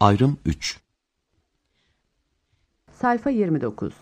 Ayrım 3. Sayfa 29.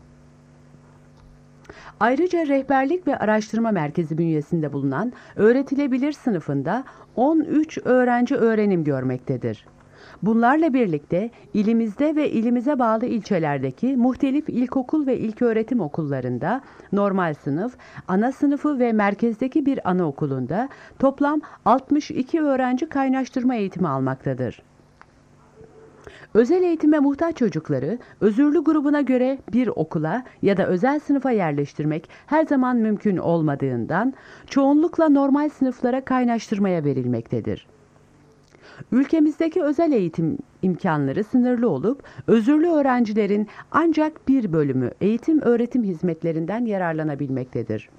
Ayrıca rehberlik ve araştırma merkezi bünyesinde bulunan öğretilebilir sınıfında 13 öğrenci öğrenim görmektedir. Bunlarla birlikte ilimizde ve ilimize bağlı ilçelerdeki muhtelif ilkokul ve ilköğretim okullarında, normal sınıf, ana sınıfı ve merkezdeki bir anaokulunda toplam 62 öğrenci kaynaştırma eğitimi almaktadır. Özel eğitime muhtaç çocukları özürlü grubuna göre bir okula ya da özel sınıfa yerleştirmek her zaman mümkün olmadığından çoğunlukla normal sınıflara kaynaştırmaya verilmektedir. Ülkemizdeki özel eğitim imkanları sınırlı olup özürlü öğrencilerin ancak bir bölümü eğitim öğretim hizmetlerinden yararlanabilmektedir.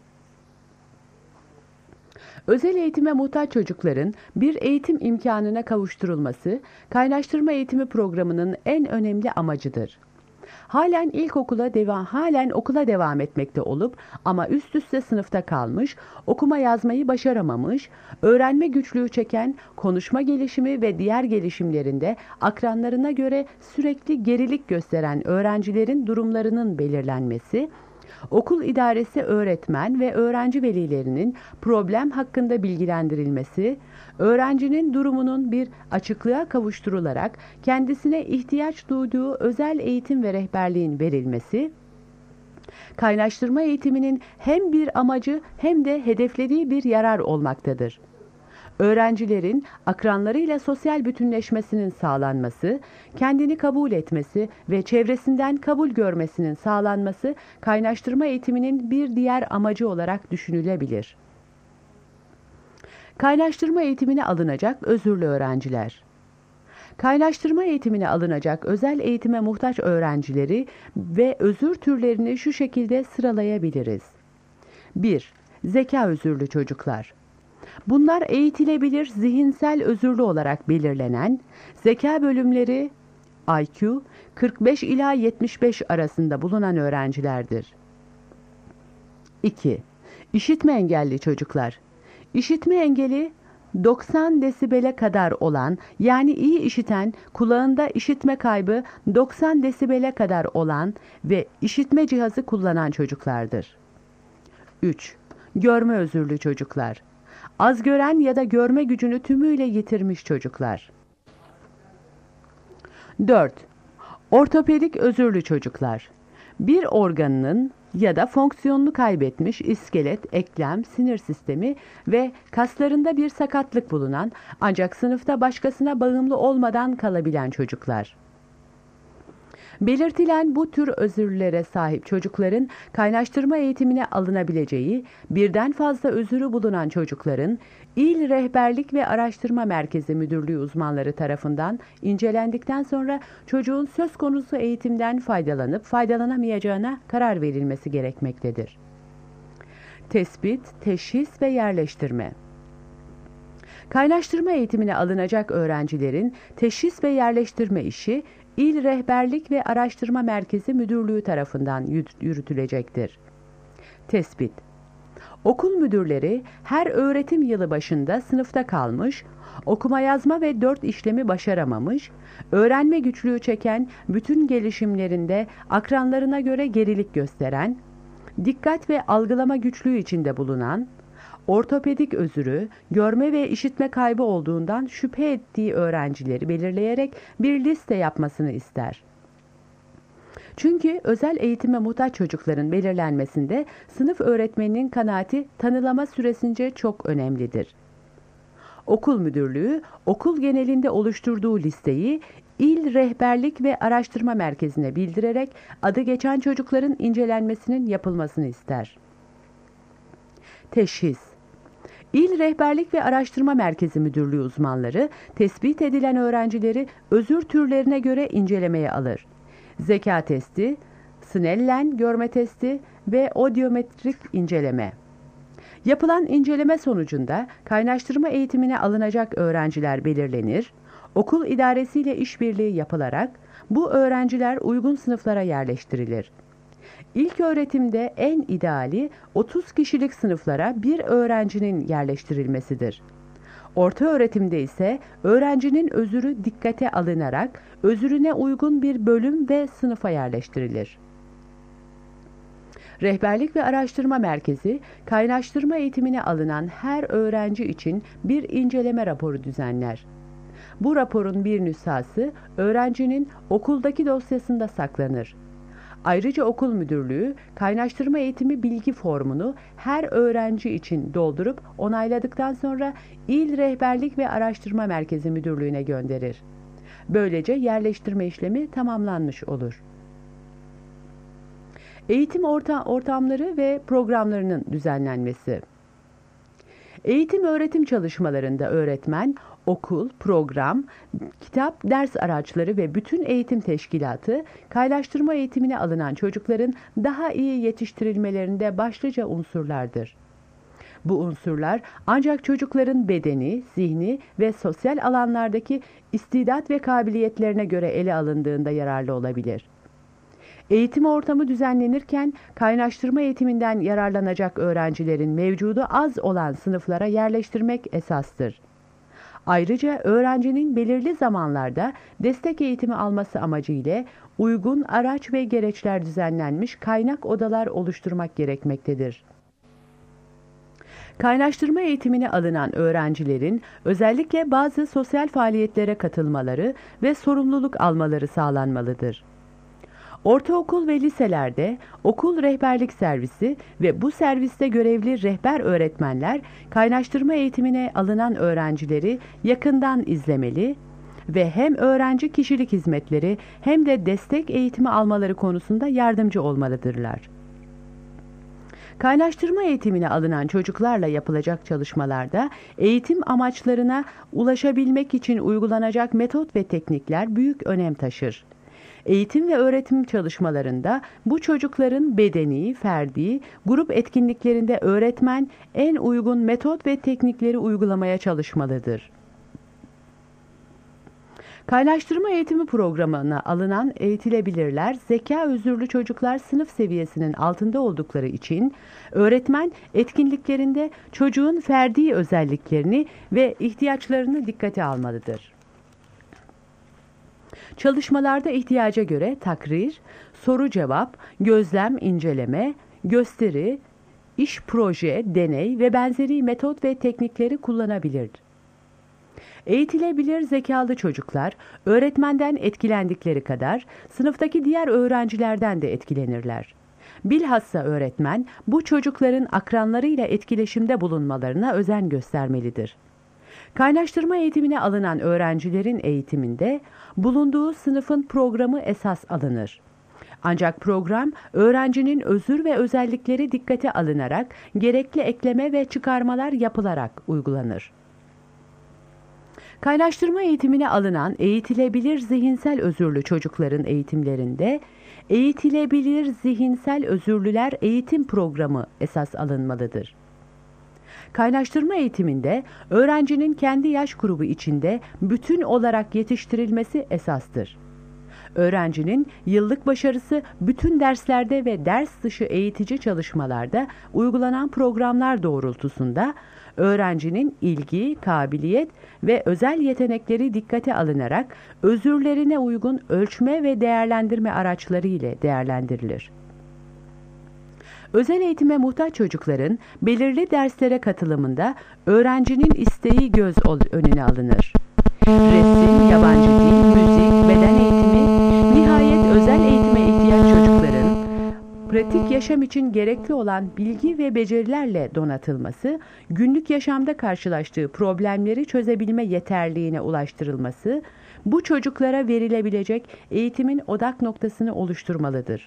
Özel eğitime muhtaç çocukların bir eğitim imkanına kavuşturulması, kaynaştırma eğitimi programının en önemli amacıdır. Halen okula devam etmekte olup ama üst üste sınıfta kalmış, okuma yazmayı başaramamış, öğrenme güçlüğü çeken, konuşma gelişimi ve diğer gelişimlerinde akranlarına göre sürekli gerilik gösteren öğrencilerin durumlarının belirlenmesi, okul idaresi öğretmen ve öğrenci velilerinin problem hakkında bilgilendirilmesi, öğrencinin durumunun bir açıklığa kavuşturularak kendisine ihtiyaç duyduğu özel eğitim ve rehberliğin verilmesi, kaynaştırma eğitiminin hem bir amacı hem de hedeflediği bir yarar olmaktadır. Öğrencilerin akranlarıyla sosyal bütünleşmesinin sağlanması, kendini kabul etmesi ve çevresinden kabul görmesinin sağlanması kaynaştırma eğitiminin bir diğer amacı olarak düşünülebilir. Kaynaştırma eğitimine alınacak özürlü öğrenciler. Kaynaştırma eğitimine alınacak özel eğitime muhtaç öğrencileri ve özür türlerini şu şekilde sıralayabiliriz. 1. Zeka özürlü çocuklar. Bunlar eğitilebilir zihinsel özürlü olarak belirlenen, zeka bölümleri IQ 45 ila 75 arasında bulunan öğrencilerdir. 2. İşitme engelli çocuklar. İşitme engeli 90 desibele kadar olan, yani iyi işiten, kulağında işitme kaybı 90 desibele kadar olan ve işitme cihazı kullanan çocuklardır. 3. Görme özürlü çocuklar. Az gören ya da görme gücünü tümüyle yitirmiş çocuklar. 4. Ortopedik özürlü çocuklar. Bir organının ya da fonksiyonunu kaybetmiş iskelet, eklem, sinir sistemi ve kaslarında bir sakatlık bulunan ancak sınıfta başkasına bağımlı olmadan kalabilen çocuklar. Belirtilen bu tür özürlere sahip çocukların kaynaştırma eğitimine alınabileceği, birden fazla özürü bulunan çocukların İl Rehberlik ve Araştırma Merkezi Müdürlüğü uzmanları tarafından incelendikten sonra çocuğun söz konusu eğitimden faydalanıp faydalanamayacağına karar verilmesi gerekmektedir. Tespit, teşhis ve yerleştirme. Kaynaştırma eğitimine alınacak öğrencilerin teşhis ve yerleştirme işi İl Rehberlik ve Araştırma Merkezi Müdürlüğü tarafından yürütülecektir. Tespit. Okul müdürleri her öğretim yılı başında sınıfta kalmış, okuma yazma ve 4 işlemi başaramamış, öğrenme güçlüğü çeken, bütün gelişimlerinde akranlarına göre gerilik gösteren, dikkat ve algılama güçlüğü içinde bulunan, ortopedik özürü, görme ve işitme kaybı olduğundan şüphe ettiği öğrencileri belirleyerek bir liste yapmasını ister. Çünkü özel eğitime muhtaç çocukların belirlenmesinde sınıf öğretmeninin kanaati tanılama süresince çok önemlidir. Okul müdürlüğü, okul genelinde oluşturduğu listeyi İl Rehberlik ve Araştırma Merkezi'ne bildirerek adı geçen çocukların incelenmesinin yapılmasını ister. Teşhis. İl Rehberlik ve Araştırma Merkezi Müdürlüğü uzmanları tespit edilen öğrencileri özür türlerine göre incelemeye alır. Zeka testi, Snellen görme testi ve odyometrik inceleme. Yapılan inceleme sonucunda kaynaştırma eğitimine alınacak öğrenciler belirlenir, okul idaresiyle işbirliği yapılarak bu öğrenciler uygun sınıflara yerleştirilir. İlk öğretimde en ideali 30 kişilik sınıflara bir öğrencinin yerleştirilmesidir. Orta öğretimde ise öğrencinin özürü dikkate alınarak özürüne uygun bir bölüm ve sınıfa yerleştirilir. Rehberlik ve Araştırma Merkezi, kaynaştırma eğitimine alınan her öğrenci için bir inceleme raporu düzenler. Bu raporun bir nüshası öğrencinin okuldaki dosyasında saklanır. Ayrıca okul müdürlüğü kaynaştırma eğitimi bilgi formunu her öğrenci için doldurup onayladıktan sonra İl Rehberlik ve Araştırma Merkezi Müdürlüğü'ne gönderir. Böylece yerleştirme işlemi tamamlanmış olur. Eğitim ortamları ve programlarının düzenlenmesi. Eğitim öğretim çalışmalarında öğretmen, okul, program, kitap, ders araçları ve bütün eğitim teşkilatı, kaynaştırma eğitimine alınan çocukların daha iyi yetiştirilmelerinde başlıca unsurlardır. Bu unsurlar ancak çocukların bedeni, zihni ve sosyal alanlardaki istidat ve kabiliyetlerine göre ele alındığında yararlı olabilir. Eğitim ortamı düzenlenirken kaynaştırma eğitiminden yararlanacak öğrencilerin mevcudu az olan sınıflara yerleştirmek esastır. Ayrıca öğrencinin belirli zamanlarda destek eğitimi alması amacıyla uygun araç ve gereçler düzenlenmiş kaynak odalar oluşturmak gerekmektedir. Kaynaştırma eğitimine alınan öğrencilerin özellikle bazı sosyal faaliyetlere katılmaları ve sorumluluk almaları sağlanmalıdır. Ortaokul ve liselerde okul rehberlik servisi ve bu serviste görevli rehber öğretmenler kaynaştırma eğitimine alınan öğrencileri yakından izlemeli ve hem öğrenci kişilik hizmetleri hem de destek eğitimi almaları konusunda yardımcı olmalıdırlar. Kaynaştırma eğitimine alınan çocuklarla yapılacak çalışmalarda eğitim amaçlarına ulaşabilmek için uygulanacak metot ve teknikler büyük önem taşır. Eğitim ve öğretim çalışmalarında bu çocukların bedeni, ferdi, grup etkinliklerinde öğretmen en uygun metot ve teknikleri uygulamaya çalışmalıdır. Kaynaştırma eğitimi programına alınan eğitilebilirler, zeka özürlü çocuklar sınıf seviyesinin altında oldukları için öğretmen etkinliklerinde çocuğun ferdi özelliklerini ve ihtiyaçlarını dikkate almalıdır. Çalışmalarda ihtiyaca göre takrir, soru cevap, gözlem inceleme, gösteri, iş proje, deney ve benzeri metot ve teknikleri kullanabilir. Eğitilebilir zekalı çocuklar öğretmenden etkilendikleri kadar sınıftaki diğer öğrencilerden de etkilenirler. Bilhassa öğretmen bu çocukların akranlarıyla etkileşimde bulunmalarına özen göstermelidir. Kaynaştırma eğitimine alınan öğrencilerin eğitiminde bulunduğu sınıfın programı esas alınır. Ancak program öğrencinin özür ve özellikleri dikkate alınarak gerekli ekleme ve çıkarmalar yapılarak uygulanır. Kaynaştırma eğitimine alınan eğitilebilir zihinsel özürlü çocukların eğitimlerinde eğitilebilir zihinsel özürlüler eğitim programı esas alınmalıdır. Kaynaştırma eğitiminde öğrencinin kendi yaş grubu içinde bütün olarak yetiştirilmesi esastır. Öğrencinin yıllık başarısı bütün derslerde ve ders dışı eğitici çalışmalarda uygulanan programlar doğrultusunda öğrencinin ilgi, kabiliyet ve özel yetenekleri dikkate alınarak özürlerine uygun ölçme ve değerlendirme araçları ile değerlendirilir. Özel eğitime muhtaç çocukların belirli derslere katılımında öğrencinin isteği göz önüne alınır. Resim, yabancı dil, müzik, beden eğitimi, nihayet özel eğitime ihtiyaç çocukların pratik yaşam için gerekli olan bilgi ve becerilerle donatılması, günlük yaşamda karşılaştığı problemleri çözebilme yeterliğine ulaştırılması, bu çocuklara verilebilecek eğitimin odak noktasını oluşturmalıdır.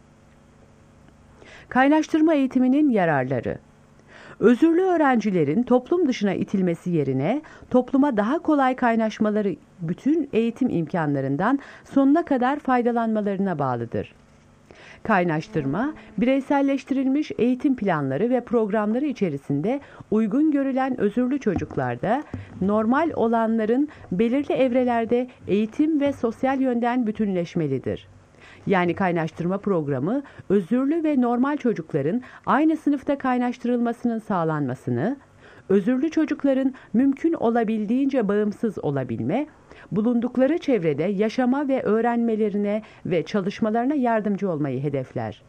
Kaynaştırma eğitiminin yararları. Özürlü öğrencilerin toplum dışına itilmesi yerine topluma daha kolay kaynaşmaları bütün eğitim imkanlarından sonuna kadar faydalanmalarına bağlıdır. Kaynaştırma, bireyselleştirilmiş eğitim planları ve programları içerisinde uygun görülen özürlü çocuklarda normal olanların belirli evrelerde eğitim ve sosyal yönden bütünleşmelidir. Yani kaynaştırma programı, özürlü ve normal çocukların aynı sınıfta kaynaştırılmasının sağlanmasını, özürlü çocukların mümkün olabildiğince bağımsız olabilme, bulundukları çevrede yaşama ve öğrenmelerine ve çalışmalarına yardımcı olmayı hedefler.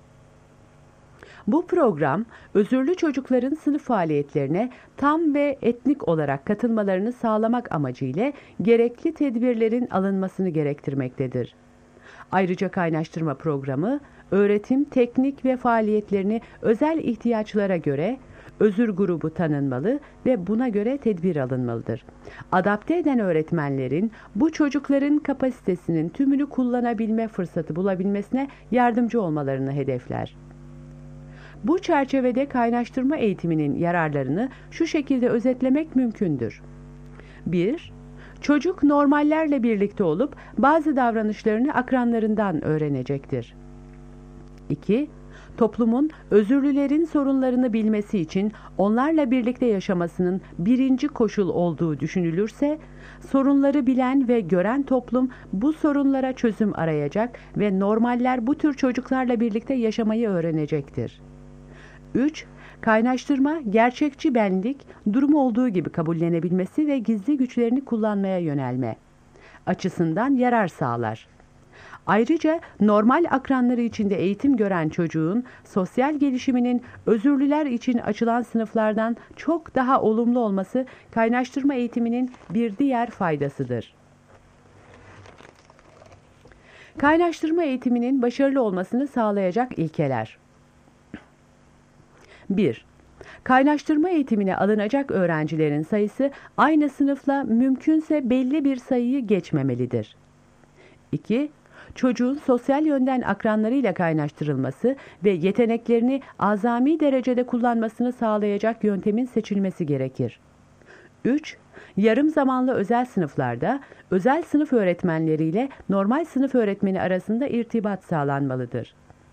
Bu program, özürlü çocukların sınıf faaliyetlerine tam ve etnik olarak katılmalarını sağlamak amacıyla gerekli tedbirlerin alınmasını gerektirmektedir. Ayrıca kaynaştırma programı, öğretim, teknik ve faaliyetlerini özel ihtiyaçlara göre özür grubu tanınmalı ve buna göre tedbir alınmalıdır. Adapte eden öğretmenlerin bu çocukların kapasitesinin tümünü kullanabilme fırsatı bulabilmesine yardımcı olmalarını hedefler. Bu çerçevede kaynaştırma eğitiminin yararlarını şu şekilde özetlemek mümkündür. 1. Çocuk normallerle birlikte olup bazı davranışlarını akranlarından öğrenecektir. 2. Toplumun özürlülerin sorunlarını bilmesi için onlarla birlikte yaşamasının birinci koşul olduğu düşünülürse, sorunları bilen ve gören toplum bu sorunlara çözüm arayacak ve normaller bu tür çocuklarla birlikte yaşamayı öğrenecektir. 3. Kaynaştırma, gerçekçi benlik, durumu olduğu gibi kabullenebilmesi ve gizli güçlerini kullanmaya yönelme açısından yarar sağlar. Ayrıca normal akranları içinde eğitim gören çocuğun sosyal gelişiminin özürlüler için açılan sınıflardan çok daha olumlu olması kaynaştırma eğitiminin bir diğer faydasıdır. Kaynaştırma eğitiminin başarılı olmasını sağlayacak ilkeler. 1. Kaynaştırma eğitimine alınacak öğrencilerin sayısı aynı sınıfla mümkünse belli bir sayıyı geçmemelidir. 2. Çocuğun sosyal yönden akranlarıyla kaynaştırılması ve yeteneklerini azami derecede kullanmasını sağlayacak yöntemin seçilmesi gerekir. 3. Yarım zamanlı özel sınıflarda özel sınıf öğretmenleriyle normal sınıf öğretmeni arasında irtibat sağlanmalıdır.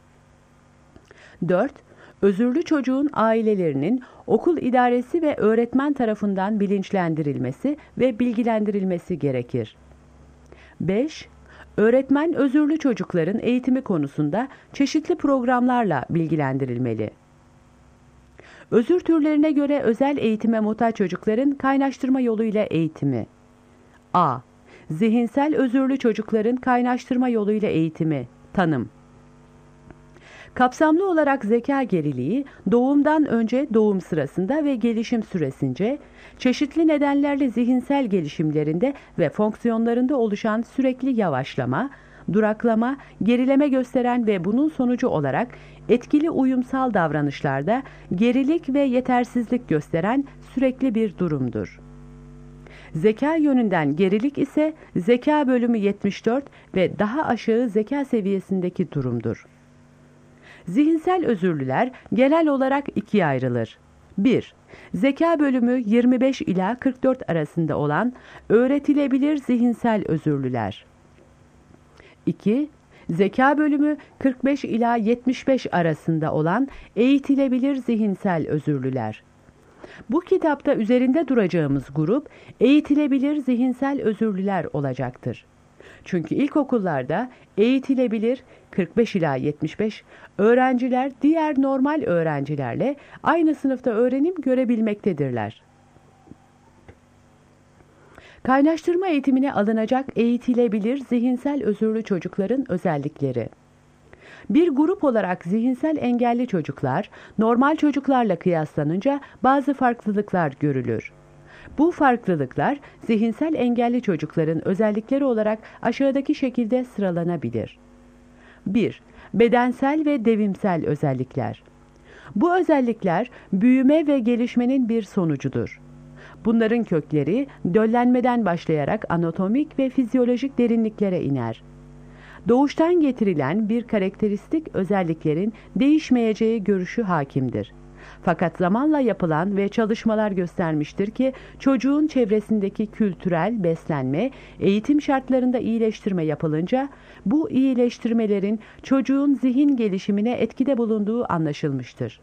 4. Özürlü çocuğun ailelerinin okul idaresi ve öğretmen tarafından bilinçlendirilmesi ve bilgilendirilmesi gerekir. 5. Öğretmen özürlü çocukların eğitimi konusunda çeşitli programlarla bilgilendirilmeli. Özür türlerine göre özel eğitime muhtaç çocukların kaynaştırma yoluyla eğitimi. A. Zihinsel özürlü çocukların kaynaştırma yoluyla eğitimi. Tanım. Kapsamlı olarak zeka geriliği, doğumdan önce, doğum sırasında ve gelişim süresince, çeşitli nedenlerle zihinsel gelişimlerinde ve fonksiyonlarında oluşan sürekli yavaşlama, duraklama, gerileme gösteren ve bunun sonucu olarak etkili uyumsal davranışlarda gerilik ve yetersizlik gösteren sürekli bir durumdur. Zeka yönünden gerilik ise zeka bölümü 74 ve daha aşağı zeka seviyesindeki durumdur. Zihinsel özürlüler genel olarak ikiye ayrılır. 1. Zeka bölümü 25 ila 44 arasında olan öğretilebilir zihinsel özürlüler. 2. Zeka bölümü 45 ila 75 arasında olan eğitilebilir zihinsel özürlüler. Bu kitapta üzerinde duracağımız grup eğitilebilir zihinsel özürlüler olacaktır. Çünkü ilkokullarda eğitilebilir 45 ila 75 öğrenciler diğer normal öğrencilerle aynı sınıfta öğrenim görebilmektedirler. Kaynaştırma eğitimine alınacak eğitilebilir zihinsel özürlü çocukların özellikleri. Bir grup olarak zihinsel engelli çocuklar normal çocuklarla kıyaslanınca bazı farklılıklar görülür. Bu farklılıklar zihinsel engelli çocukların özellikleri olarak aşağıdaki şekilde sıralanabilir. 1. Bedensel ve devimsel özellikler. Bu özellikler büyüme ve gelişmenin bir sonucudur. Bunların kökleri döllenmeden başlayarak anatomik ve fizyolojik derinliklere iner. Doğuştan getirilen bir karakteristik özelliklerin değişmeyeceği görüşü hakimdir. Fakat zamanla yapılan ve çalışmalar göstermiştir ki çocuğun çevresindeki kültürel, beslenme, eğitim şartlarında iyileştirme yapılınca bu iyileştirmelerin çocuğun zihin gelişimine etkide bulunduğu anlaşılmıştır.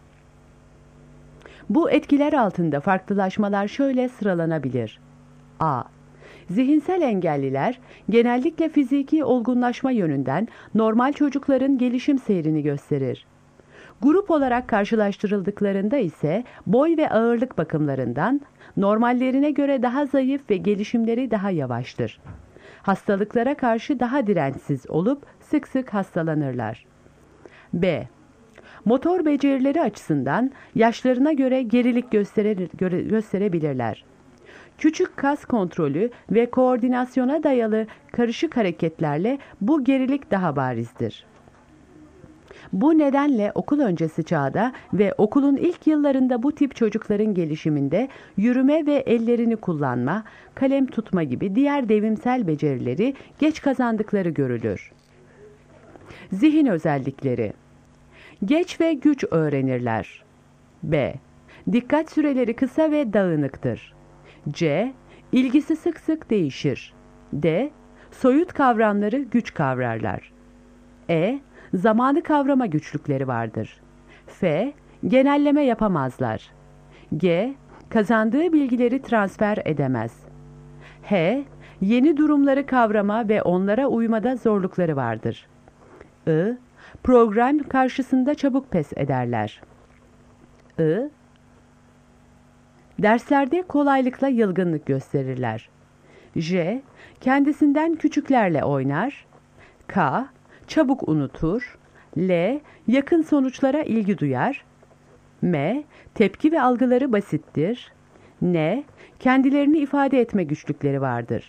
Bu etkiler altında farklılaşmalar şöyle sıralanabilir. A. Zihinsel engelliler genellikle fiziki olgunlaşma yönünden normal çocukların gelişim seyrini gösterir. Grup olarak karşılaştırıldıklarında ise boy ve ağırlık bakımlarından normallerine göre daha zayıf ve gelişimleri daha yavaştır. Hastalıklara karşı daha dirençsiz olup sık sık hastalanırlar. B. Motor becerileri açısından yaşlarına göre gerilik gösterebilirler. Küçük kas kontrolü ve koordinasyona dayalı karışık hareketlerle bu gerilik daha barizdir. Bu nedenle okul öncesi çağda ve okulun ilk yıllarında bu tip çocukların gelişiminde yürüme ve ellerini kullanma, kalem tutma gibi diğer devrimsel becerileri geç kazandıkları görülür. Zihin özellikleri: geç ve güç öğrenirler. B. Dikkat süreleri kısa ve dağınıktır. C. İlgisi sık sık değişir. D. Soyut kavramları güç kavrarlar. E. Zamanı kavrama güçlükleri vardır. F. Genelleme yapamazlar. G. Kazandığı bilgileri transfer edemez. H. Yeni durumları kavrama ve onlara uymada zorlukları vardır. I. Program karşısında çabuk pes ederler. I. Derslerde kolaylıkla yılgınlık gösterirler. J. Kendisinden küçüklerle oynar. K. Çabuk unutur. L. Yakın sonuçlara ilgi duyar. M. Tepki ve algıları basittir. N. Kendilerini ifade etme güçlükleri vardır.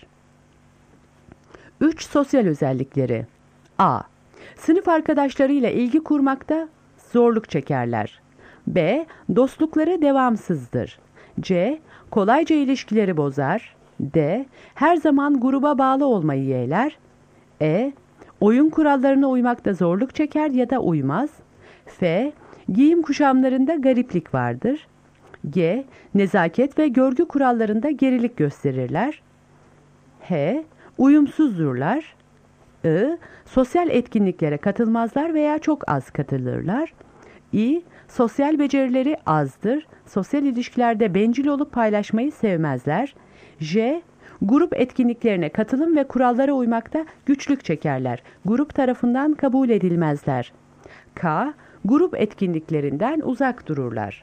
3 sosyal özellikleri. A. Sınıf arkadaşlarıyla ilgi kurmakta zorluk çekerler. B. Dostlukları devamsızdır. C. Kolayca ilişkileri bozar. D. Her zaman gruba bağlı olmayı yeğler. E. Oyun kurallarına uymakta zorluk çeker ya da uymaz. F. Giyim kuşamlarında gariplik vardır. G. Nezaket ve görgü kurallarında gerilik gösterirler. H. Uyumsuzdurlar. I. Sosyal etkinliklere katılmazlar veya çok az katılırlar. İ. Sosyal becerileri azdır. Sosyal ilişkilerde bencil olup paylaşmayı sevmezler. J. Grup etkinliklerine katılım ve kurallara uymakta güçlük çekerler. Grup tarafından kabul edilmezler. K. Grup etkinliklerinden uzak dururlar.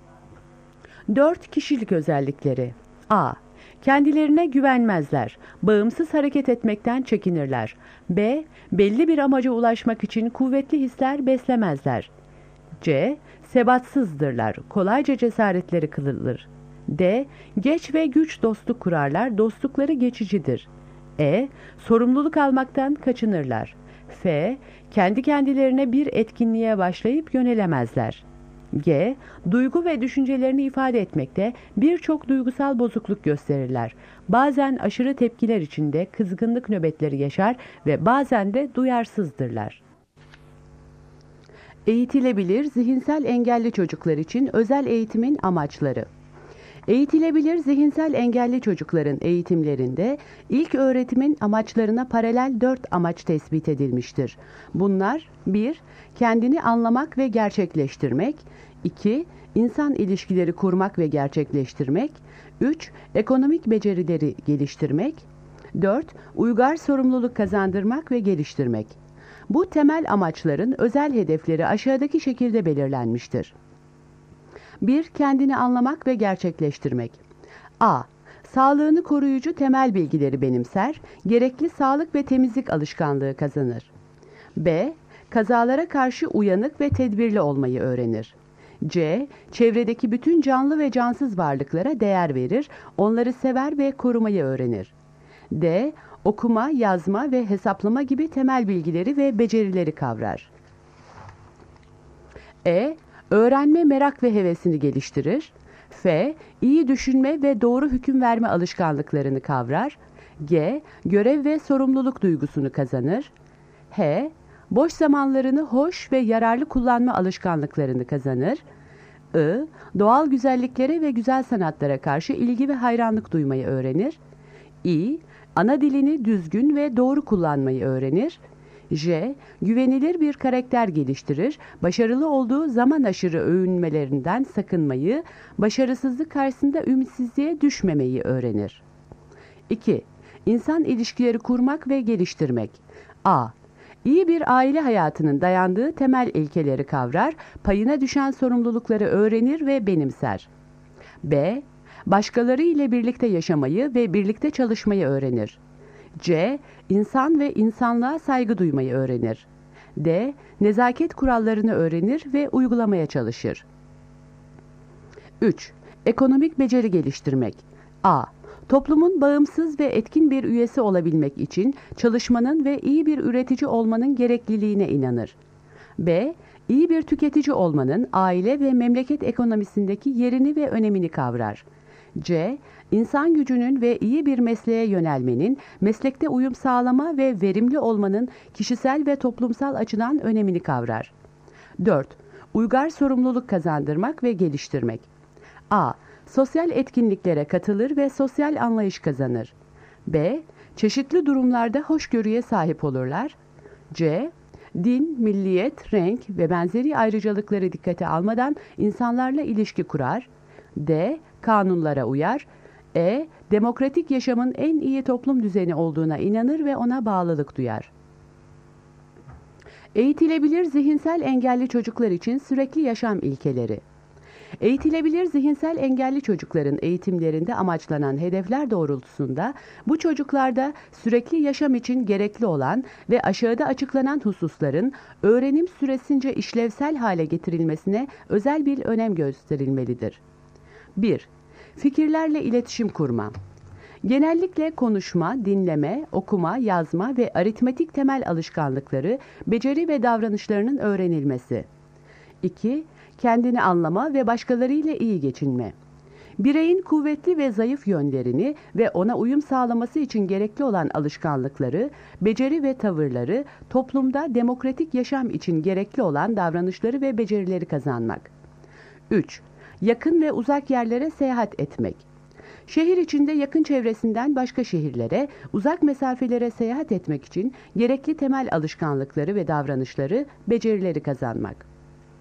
4 kişilik özellikleri. A. Kendilerine güvenmezler. Bağımsız hareket etmekten çekinirler. B. Belli bir amaca ulaşmak için kuvvetli hisler beslemezler. C. Sebatsızdırlar. Kolayca cesaretleri kırılır. D. Geç ve güç dostluk kurarlar. Dostlukları geçicidir. E. Sorumluluk almaktan kaçınırlar. F. Kendi kendilerine bir etkinliğe başlayıp yönelemezler. G. Duygu ve düşüncelerini ifade etmekte birçok duygusal bozukluk gösterirler. Bazen aşırı tepkiler içinde kızgınlık nöbetleri yaşar ve bazen de duyarsızdırlar. Eğitilebilir zihinsel engelli çocuklar için özel eğitimin amaçları. Eğitilebilir zihinsel engelli çocukların eğitimlerinde ilk öğretimin amaçlarına paralel 4 amaç tespit edilmiştir. Bunlar: 1. Kendini anlamak ve gerçekleştirmek. 2. İnsan ilişkileri kurmak ve gerçekleştirmek. 3. Ekonomik becerileri geliştirmek. 4. Uygar sorumluluk kazandırmak ve geliştirmek. Bu temel amaçların özel hedefleri aşağıdaki şekilde belirlenmiştir. 1. Kendini anlamak ve gerçekleştirmek. A. Sağlığını koruyucu temel bilgileri benimser, gerekli sağlık ve temizlik alışkanlığı kazanır. B. Kazalara karşı uyanık ve tedbirli olmayı öğrenir. C. Çevredeki bütün canlı ve cansız varlıklara değer verir, onları sever ve korumayı öğrenir. D. Okuma, yazma ve hesaplama gibi temel bilgileri ve becerileri kavrar. E. Öğrenme merak ve hevesini geliştirir. F. İyi düşünme ve doğru hüküm verme alışkanlıklarını kavrar. G. Görev ve sorumluluk duygusunu kazanır. H. Boş zamanlarını hoş ve yararlı kullanma alışkanlıklarını kazanır. I. Doğal güzelliklere ve güzel sanatlara karşı ilgi ve hayranlık duymayı öğrenir. İ. Ana dilini düzgün ve doğru kullanmayı öğrenir. J. Güvenilir bir karakter geliştirir, başarılı olduğu zaman aşırı övünmelerinden sakınmayı, başarısızlık karşısında ümitsizliğe düşmemeyi öğrenir. 2. İnsan ilişkileri kurmak ve geliştirmek. A. İyi bir aile hayatının dayandığı temel ilkeleri kavrar, payına düşen sorumlulukları öğrenir ve benimser. B. Başkaları ile birlikte yaşamayı ve birlikte çalışmayı öğrenir. C. İnsan ve insanlığa saygı duymayı öğrenir. D. Nezaket kurallarını öğrenir ve uygulamaya çalışır. 3. Ekonomik beceri geliştirmek. A. Toplumun bağımsız ve etkin bir üyesi olabilmek için çalışmanın ve iyi bir üretici olmanın gerekliliğine inanır. B. İyi bir tüketici olmanın aile ve memleket ekonomisindeki yerini ve önemini kavrar. C. İnsan gücünün ve iyi bir mesleğe yönelmenin, meslekte uyum sağlama ve verimli olmanın kişisel ve toplumsal açıdan önemini kavrar. 4. Uygar sorumluluk kazandırmak ve geliştirmek. A. Sosyal etkinliklere katılır ve sosyal anlayış kazanır. B. Çeşitli durumlarda hoşgörüye sahip olurlar. C. Din, milliyet, renk ve benzeri ayrıcalıkları dikkate almadan insanlarla ilişki kurar. D. Kanunlara uyar. E. Demokratik yaşamın en iyi toplum düzeni olduğuna inanır ve ona bağlılık duyar. Eğitilebilir zihinsel engelli çocuklar için sürekli yaşam ilkeleri. Eğitilebilir zihinsel engelli çocukların eğitimlerinde amaçlanan hedefler doğrultusunda bu çocuklarda sürekli yaşam için gerekli olan ve aşağıda açıklanan hususların öğrenim süresince işlevsel hale getirilmesine özel bir önem gösterilmelidir. 1. Fikirlerle iletişim kurma. Genellikle konuşma, dinleme, okuma, yazma ve aritmetik temel alışkanlıkları, beceri ve davranışlarının öğrenilmesi. 2. Kendini anlama ve başkalarıyla iyi geçinme. Bireyin kuvvetli ve zayıf yönlerini ve ona uyum sağlaması için gerekli olan alışkanlıkları, beceri ve tavırları, toplumda demokratik yaşam için gerekli olan davranışları ve becerileri kazanmak. 3. Yakın ve uzak yerlere seyahat etmek. Şehir içinde yakın çevresinden başka şehirlere, uzak mesafelere seyahat etmek için gerekli temel alışkanlıkları ve davranışları, becerileri kazanmak.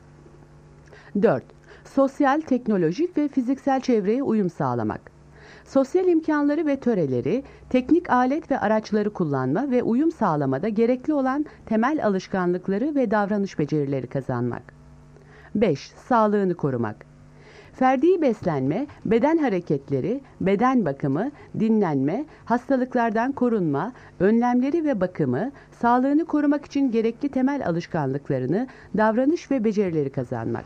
4. Sosyal, teknolojik ve fiziksel çevreye uyum sağlamak. Sosyal imkanları ve töreleri, teknik alet ve araçları kullanma ve uyum sağlamada gerekli olan temel alışkanlıkları ve davranış becerileri kazanmak. 5. Sağlığını korumak. Ferdi beslenme, beden hareketleri, beden bakımı, dinlenme, hastalıklardan korunma, önlemleri ve bakımı, sağlığını korumak için gerekli temel alışkanlıklarını, davranış ve becerileri kazanmak.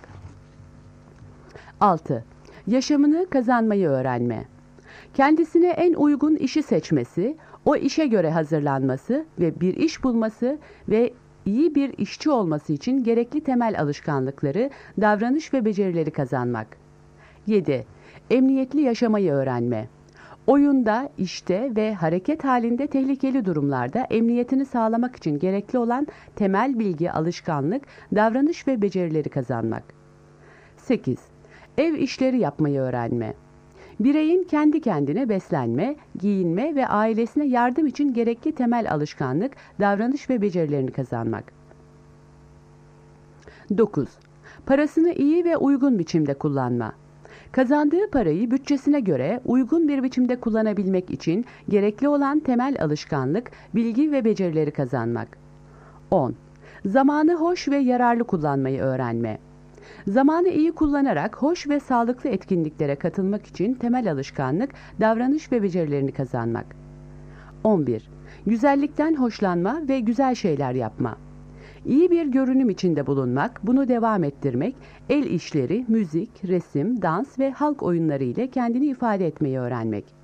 6. Yaşamını kazanmayı öğrenme. Kendisine en uygun işi seçmesi, o işe göre hazırlanması ve bir iş bulması ve iyi bir işçi olması için gerekli temel alışkanlıkları, davranış ve becerileri kazanmak. 7. Emniyetli yaşamayı öğrenme. Oyunda, işte ve hareket halinde tehlikeli durumlarda emniyetini sağlamak için gerekli olan temel bilgi, alışkanlık, davranış ve becerileri kazanmak. 8. Ev işleri yapmayı öğrenme. Bireyin kendi kendine beslenme, giyinme ve ailesine yardım için gerekli temel alışkanlık, davranış ve becerilerini kazanmak. 9. Parasını iyi ve uygun biçimde kullanma. Kazandığı parayı bütçesine göre uygun bir biçimde kullanabilmek için gerekli olan temel alışkanlık, bilgi ve becerileri kazanmak. 10. Zamanı hoş ve yararlı kullanmayı öğrenme. Zamanı iyi kullanarak hoş ve sağlıklı etkinliklere katılmak için temel alışkanlık, davranış ve becerilerini kazanmak. 11. Güzellikten hoşlanma ve güzel şeyler yapma. İyi bir görünüm içinde bulunmak, bunu devam ettirmek, el işleri, müzik, resim, dans ve halk oyunları ile kendini ifade etmeyi öğrenmek.